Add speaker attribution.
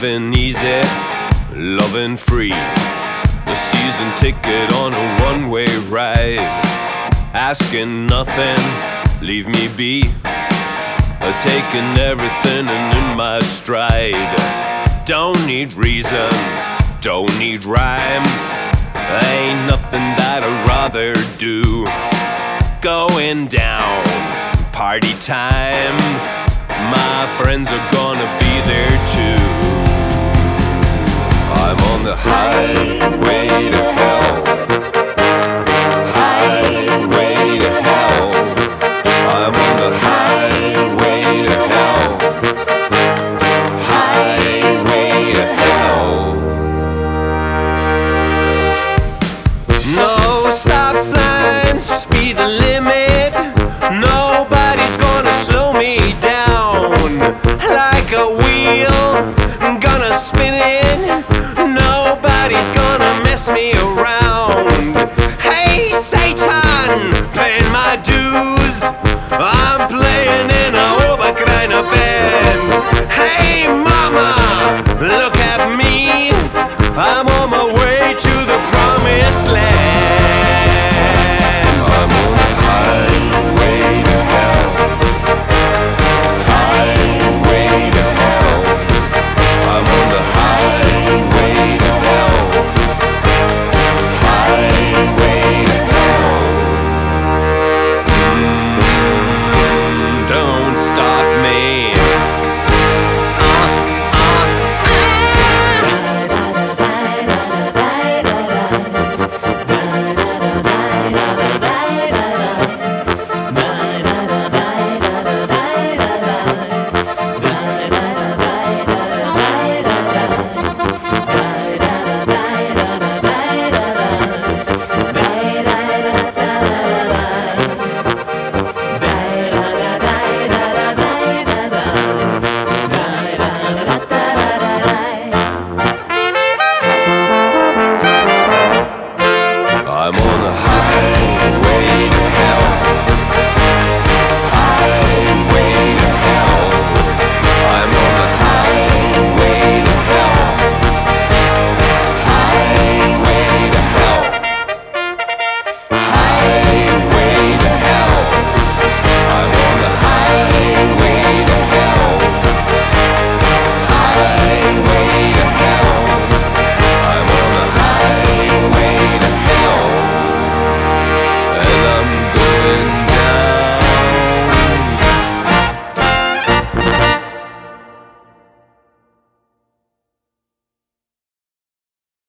Speaker 1: Living easy, loving free. A season ticket on a one-way ride. Asking nothing, leave me be. Taking everything and in my stride. Don't need reason, don't need rhyme. Ain't nothing that I'd rather do. Going down, party time. My friends are going